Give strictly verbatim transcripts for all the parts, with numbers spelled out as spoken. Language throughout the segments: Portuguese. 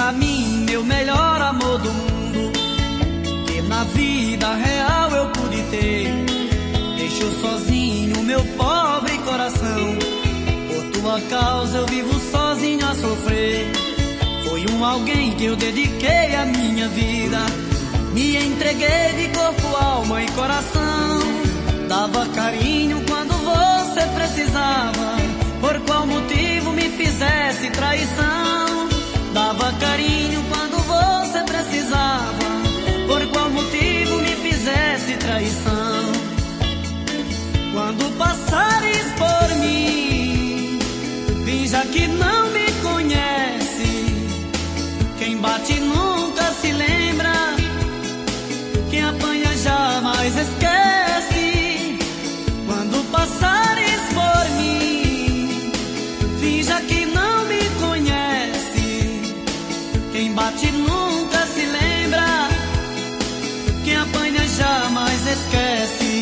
pra mim meu melhor amor do mundo, que na vida real eu pude ter. Deixou sozinho meu pobre coração, por tua causa eu vivo sozinho a sofrer. Foi um alguém que eu dediquei a minha vida, me entreguei de corpo, alma e coração. Dava carinho quando você precisava, por qual motivo me fizesse traição? Dava carinho quando você precisava, por qual motivo me fizesse traição? Quando passares por mim, finja que não me conhece. Quem bate nunca se lembra, quem apanha jamais esquece. Quando passares por mim, finja que não me conhece. Quem bate nunca se lembra, quem apanha jamais esquece.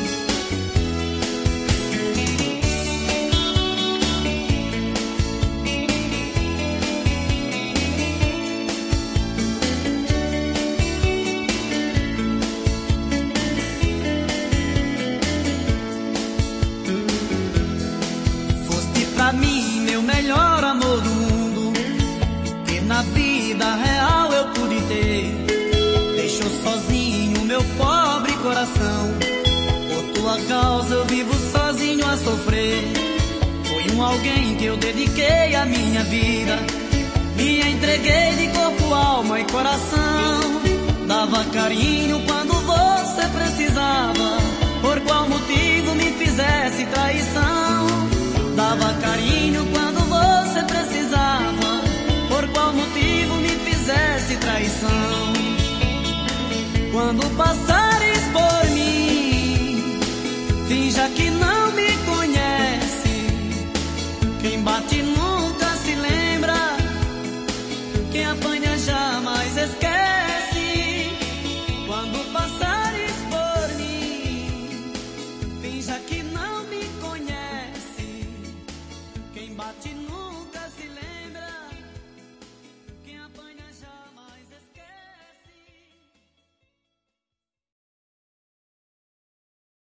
Pra mim meu melhor amor do mundo, que na vida real eu pude ter. Deixou sozinho meu pobre coração, por tua causa eu vivo sozinho a sofrer. Foi um alguém que eu dediquei a minha vida, me entreguei de corpo, alma e coração. Dava carinho quando você precisava, por qual motivo me fizesse traição? Dava carinho quando você precisava, por qual motivo me fizesse traição? Quando passares por mim, finja que não me conhece. Quem bate nunca se lembra, quem apanha jamais esquece. Quando passares por mim, finja que não me conhece. Quem bate no